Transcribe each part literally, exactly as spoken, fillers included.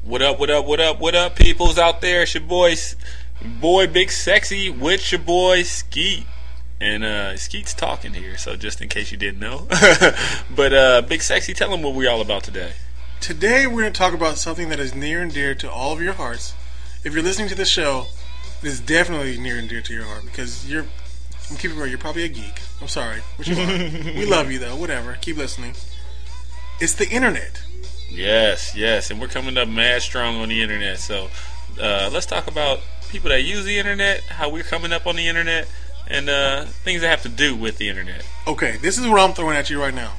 What up, what up, what up, what up, peoples out there? It's your boy, boy Big Sexy with your boy Skeet. And uh, Skeet's talking here, so just in case you didn't know. But uh, Big Sexy, tell them what we're all about today. Today we're going to talk about something that is near and dear to all of your hearts. If you're listening to this show, it is definitely near and dear to your heart because you're, I'm keeping it real, you're probably a geek. I'm sorry, but you are. We love you though, whatever. Keep listening. It's the internet. Yes, yes, and we're coming up mad strong on the internet. So uh, let's talk about people that use the internet, how we're coming up on the internet, and uh, things that have to do with the internet. Okay, this is what I'm throwing at you right now.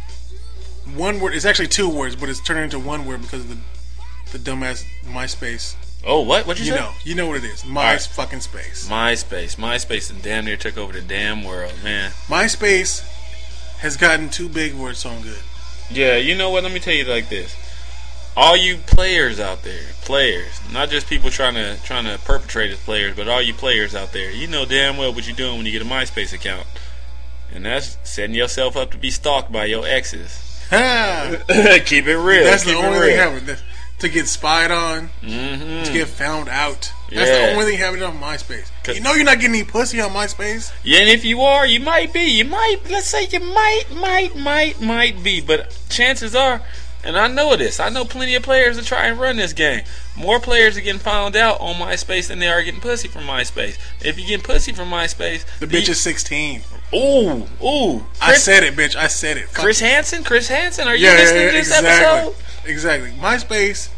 One word. It's actually two words, but it's turning into one word because of the the dumbass MySpace. Oh, what? What you, you say? know, you know what it is. My right. fucking space. MySpace. MySpace and damn near took over the damn world, man. MySpace has gotten too big for its own good. Yeah, you know what? Let me tell you like this. All you players out there, players, not just people trying to trying to perpetrate as players, but all you players out there, you know damn well what you're doing when you get a MySpace account, and that's setting yourself up to be stalked by your exes. Keep it real. That's Keep the only real. thing happening. To get spied on, mm-hmm. to get found out. That's yeah. the only thing happening on MySpace. You know you're not getting any pussy on MySpace. Yeah, and if you are, you might be. You might. Let's say you might, might, might, might be. But chances are, and I know this, I know plenty of players that try and run this game. More players are getting found out on MySpace than they are getting pussy from MySpace. If you get pussy from MySpace, the bitch you, is sixteen. Ooh, ooh. Chris, I said it, bitch. I said it. Fuck Chris it. Hansen? Chris Hansen? Are you yeah, listening yeah, to this exactly. episode? Exactly. MySpace,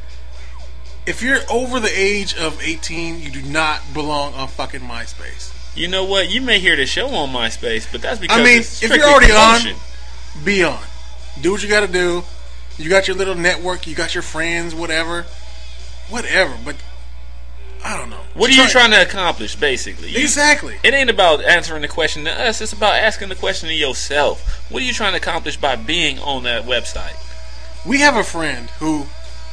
if you're over the age of eighteen, you do not belong on fucking MySpace. You know what? You may hear the show on MySpace, but that's because I mean, it's if you're already promotion. on, be on. Do what you got to do. You got your little network. You got your friends, whatever. Whatever, but I don't know. What are you trying to accomplish, basically? Exactly. It ain't about answering the question to us. It's about asking the question to yourself. What are you trying to accomplish by being on that website? We have a friend who...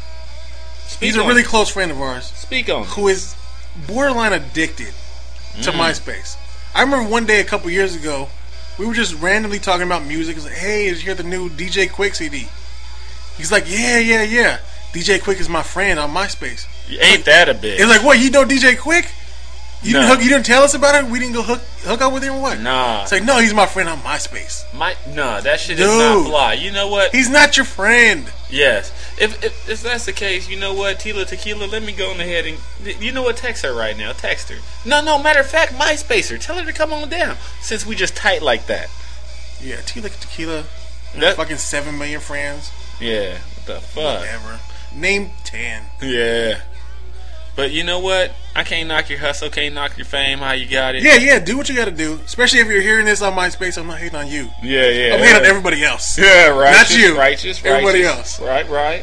Speak he's a really it. close friend of ours. Speak on Who is borderline addicted to mm. MySpace. I remember one day a couple years ago, we were just randomly talking about music. It's like, hey, did you hear the new D J Quick C D? He's like, yeah, yeah, yeah. D J Quick is my friend on MySpace. You ain't like, that a bitch. It's like, what, you know D J Quick? You, no. didn't hook, you didn't tell us about it? We didn't go hook hook up with him or what? Nah. It's like, no, he's my friend on MySpace. My, nah, that shit Dude, is not fly. You know what? He's not your friend. Yes. If, if if that's the case, you know what, Tila Tequila, let me go on ahead and, you know what, text her right now. Text her. No, no, matter of fact, MySpace her. Tell her to come on down, since we just tight like that. Yeah, Tila Tequila, that, fucking seven million friends. Yeah, what the fuck? Whatever. Name ten. Yeah. But you know what? I can't knock your hustle, can't knock your fame, how you got it. Yeah, yeah, do what you gotta do. Especially if you're hearing this on MySpace, I'm not hating on you. Yeah, yeah. I'm yeah. hating on everybody else. Yeah, right. Not you. Righteous, everybody righteous. else. Right, right.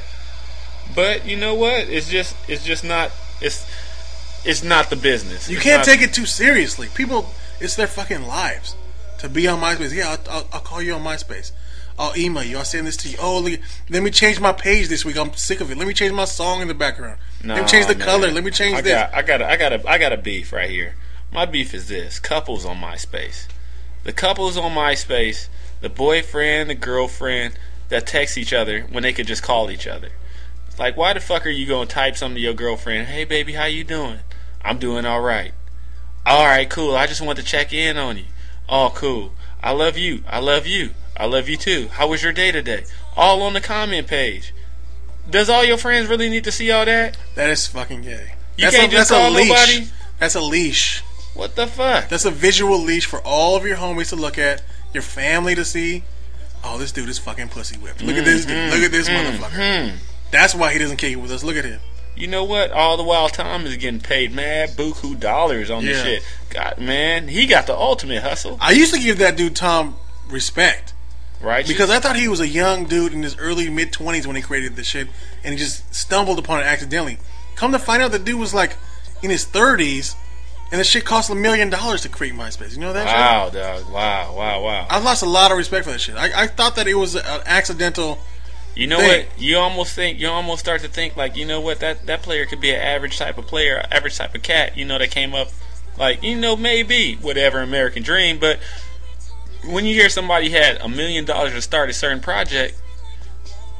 But you know what? It's just it's just not it's it's not the business. You it's can't not, take it too seriously. People, it's their fucking lives to be on MySpace. Yeah, I'll, I'll, I'll call you on MySpace. I'll email you. I'll send this to you. Oh, look, let me change my page this week. I'm sick of it. Let me change my song in the background. Nah, let me change the man. color. Let me change I this. Got, I got, a, I got, a, I got a beef right here. My beef is this: couples on MySpace. The couples on MySpace, the boyfriend, the girlfriend that text each other when they could just call each other. It's like, why the fuck are you gonna type something to your girlfriend? Hey, baby, how you doing? I'm doing all right. All right, cool. I just want to check in on you. Oh, cool. I love you. I love you. I love you too. How was your day today? All on the comment page. Does all your friends really need to see all that? That is fucking gay. You that's can't a, just that's call a leash. nobody? That's a leash. What the fuck? That's a visual leash for all of your homies to look at, your family to see. Oh, this dude is fucking pussy whipped. Look mm-hmm. at this dude. Look at this mm-hmm. motherfucker. That's why he doesn't kick it with us. Look at him. You know what? All the while Tom is getting paid mad buku dollars on yeah. this shit. God, man, he got the ultimate hustle. I used to give that dude Tom respect. Right? Because I thought he was a young dude in his early mid twenties when he created this shit, and he just stumbled upon it accidentally. Come to find out, the dude was like in his thirties, and this shit cost a million dollars to create MySpace. You know that? Wow, shit? dog! Wow, wow, wow! I lost a lot of respect for that shit. I, I thought that it was an accidental. You know thing. what? You almost think you almost start to think like, you know what, that that player could be an average type of player, average type of cat. You know, that came up like, you know, maybe whatever American dream, but. When you hear somebody had a million dollars to start a certain project,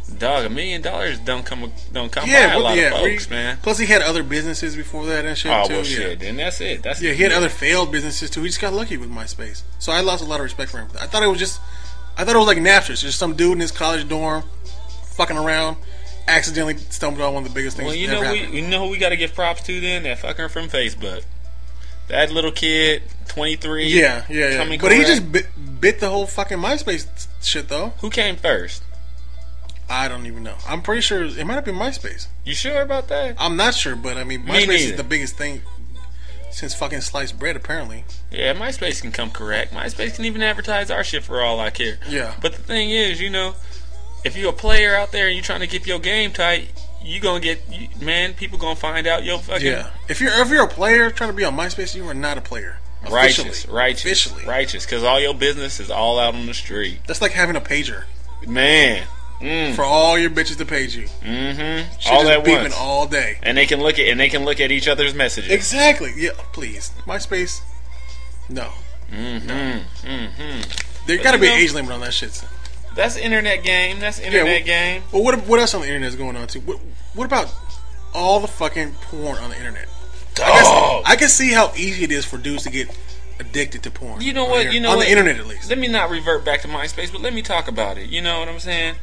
Dog, a million dollars don't come don't come Yeah, by a what- lot yeah, of folks, we- man. Plus, he had other businesses before that and shit Oh too. well, yeah. shit. Then that's it. That's Yeah, he had other failed businesses too. He just got lucky with MySpace. So I lost a lot of respect for him. I thought it was just, I thought it was like Napster. It's just some dude in his college dorm, fucking around, accidentally stumbled on one of the biggest things. Well, you that know ever we happened. you know who we got to give props to then? That fucker from Facebook. That little kid, twenty-three. Yeah, yeah, yeah. coming But he correct. just bit, bit the whole fucking MySpace shit though. Who came first? I don't even know. I'm pretty sure it might have been MySpace. You sure about that? I'm not sure, but I mean, Me MySpace is neither. the biggest thing since fucking sliced bread, apparently. Yeah, MySpace can come correct. MySpace can even advertise our shit for all I care. Yeah. But the thing is, you know, if you're a player out there and you're trying to keep your game tight, you gonna get you, man. People gonna find out your fucking Yeah. If you're if you're a player trying to be on MySpace, you are not a player. righteous, Officially. righteous, Officially. righteous. Because all your business is all out on the street, That's like having a pager man. Mm. for all your bitches to page you. Mm-hmm. Shit All just at beeping once, all day. and they can look at and they can look at each other's messages. Exactly. Yeah. Please, MySpace. No. Mm-hmm. Mm-hmm. There But got to you be know- an age limit on that shit. That's internet game. That's internet well- game. Well, what what else on the internet is going on too? What, what about all the fucking porn on the internet? I, guess, Dog. I can see how easy it is for dudes to get addicted to porn. You know on what? the- You know on what? the internet at least. Let me not revert back to MySpace, but let me talk about it. You know what I'm saying?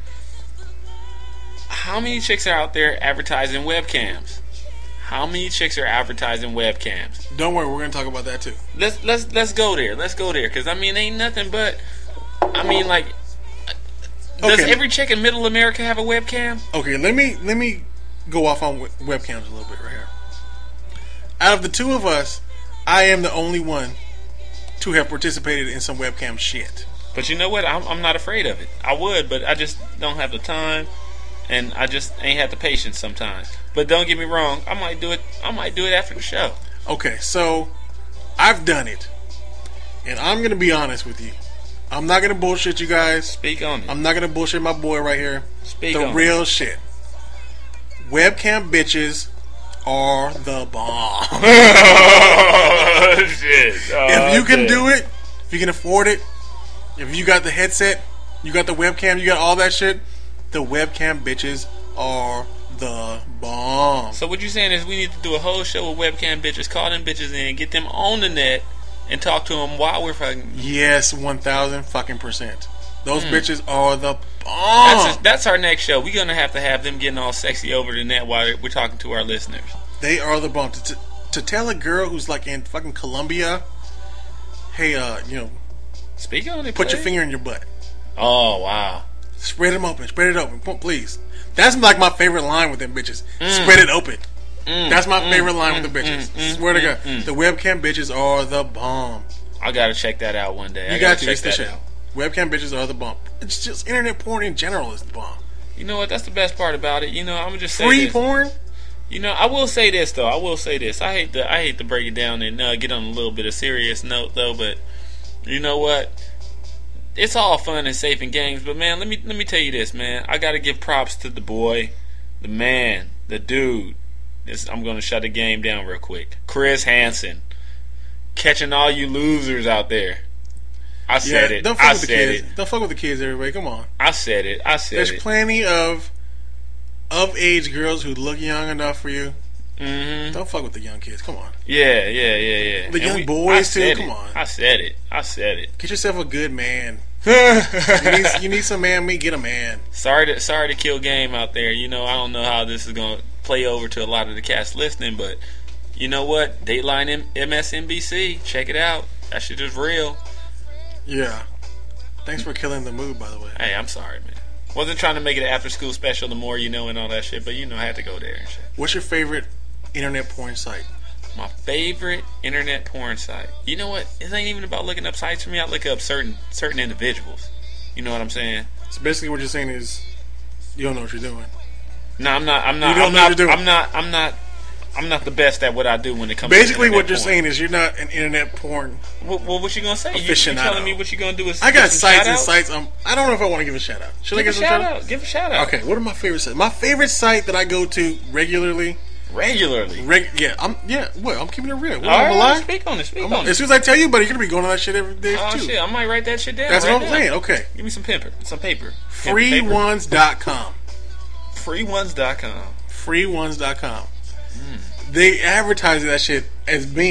How many chicks are out there advertising webcams? How many chicks are advertising webcams? Don't worry, we're gonna talk about that too. Let's let's let's go there. Let's go there, because I mean, ain't nothing but. I mean, like, does Okay. every chick in Middle America have a webcam? Okay, let me let me go off on web- webcams a little bit right here. Out of the two of us, I am the only one to have participated in some webcam shit. But you know what? I'm I'm not afraid of it. I would, but I just don't have the time, and I just ain't had the patience sometimes. But don't get me wrong, I might do it. I might do it after the show. Okay, so I've done it, and I'm gonna be honest with you. I'm not gonna bullshit you guys. Speak on it. I'm not gonna bullshit my boy right here. Speak the on real it. shit. Webcam bitches are the bomb. Oh, shit. Oh, If you can shit. do it, if you can afford it, if you got the headset, you got the webcam, you got all that shit, the webcam bitches are the bomb. So what you saying is we need to do a whole show with webcam bitches, call them bitches in, get them on the net, and talk to them while we're fucking. Yes, one thousand fucking percent. Those Mm. bitches are the bomb. That's, that's our next show. We're gonna have to have them getting all sexy over the net while we're talking to our listeners. They are the bomb. To, to, to tell a girl who's like in fucking Colombia, hey, uh, you know, Speak on it. put your please. finger in your butt. Oh wow. Spread them open. Spread it open. P- Please. That's like my favorite line with them bitches. Mm. Spread it open. Mm, That's my mm, favorite line mm, with the bitches. mm, mm, Swear to mm, God. mm. The webcam bitches are the bomb. I gotta check that out one day. I You gotta got to. check It's the that shit. out. Webcam bitches are the bomb. It's just internet porn in general is the bomb. You know what? That's the best part about it. You know, I'm gonna just say Free this. porn? You know, I will say this though. I will say this. I hate to I hate to break it down and uh, get on a little bit of serious note though, but you know what? It's all fun and safe and games, but man, let me let me tell you this, man. I gotta give props to the boy, the man, the dude. This, I'm gonna shut the game down real quick. Chris Hansen, catching all you losers out there. I said it. Don't fuck I with the said kids. it. Don't fuck with the kids, everybody. Come on. I said it. I said There's it. plenty of of age girls who look young enough for you. Mm-hmm. Don't fuck with the young kids. Come on. Yeah, yeah, yeah, yeah. The And young we- boys, I too, said come it. on. I said it. I said it. Get yourself a good man. You need, you need some man meat. Get a man. Sorry to sorry to kill game out there. You know, I don't know how this is gonna play over to a lot of the cast listening, but you know what? Dateline M- M S N B C, check it out. That shit is real. Yeah. Thanks for killing the mood, by the way. Hey, I'm sorry, man. Wasn't trying to make it an after school special. The more you know and all that shit, but you know, I had to go there and shit. What's your favorite internet porn site? My favorite internet porn site. You know what? It ain't even about looking up sites for me. I look up certain certain individuals. You know what I'm saying? So basically, what you're saying is you don't know what you're doing. No, I'm not. I'm not. You don't I'm know not. what you're doing. I'm not. I'm not. I'm not the best at what I do when it comes. Basically, to what you're internet saying is you're not an internet porn. porn. Well, well, what you gonna say? You, you Aficionado. telling me what you gonna do is I got give some sites and shout-outs? sites. Um, I don't know if I want to give a shout out. Should I Give give a some shout shout out? out. Give a shout out. Okay, what are my favorite sites? My favorite site that I go to regularly. Regularly. Reg- yeah, I'm yeah. What? I'm keeping it real. What, All I'm right, alive. speak on it. Speak I'm- on as it. soon as I tell you, buddy, you're gonna be going on that shit every day Oh too. shit! I might write that shit down. That's right what I'm now. saying. Okay, Give me some paper. Some paper. Pen and free paper. ones dot com. free ones dot com. free ones dot com. Mm. They advertise that shit as being